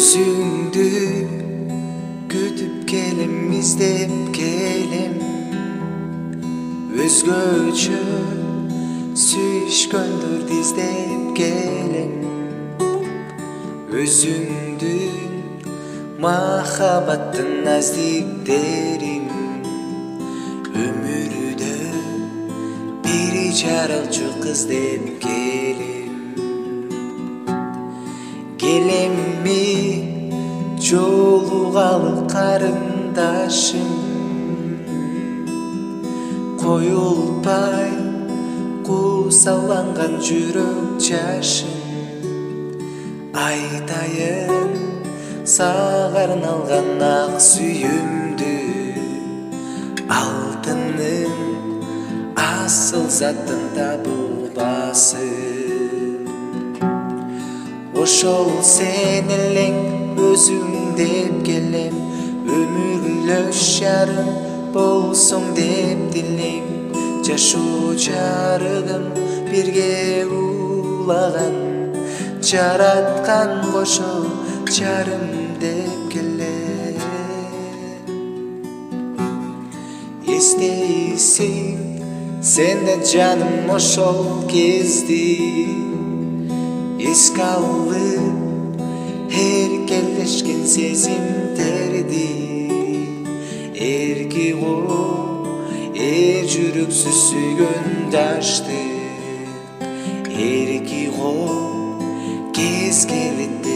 Özüңdü күтүп келем, издеп келем, өзгөчө сүйүшкөндөрдү издеп келем. Өзүңдүн махабаттын наздиктерин өмүрүдө бири жаралчу кыз деп келем. Келемми жолугалы карындашым, коюлпай кусаланган жүрөк жашым. Айтайын сага арналган ак сүйүмдү, алтындын асыл заттын табылбасы. Ошол сен элең өзүң деп келем, өмүрлөш жарым болсоң деп дилейм. Жашоо жарыгым бирге улаган, жараткан кошо жарым деп келем. Эстейсиң сен да жаным ошол кезди, эске алып эркелешкен сезимдерди. Эрки кол эр жүрөксүз сүйгөн дашты, эрки кол кез келет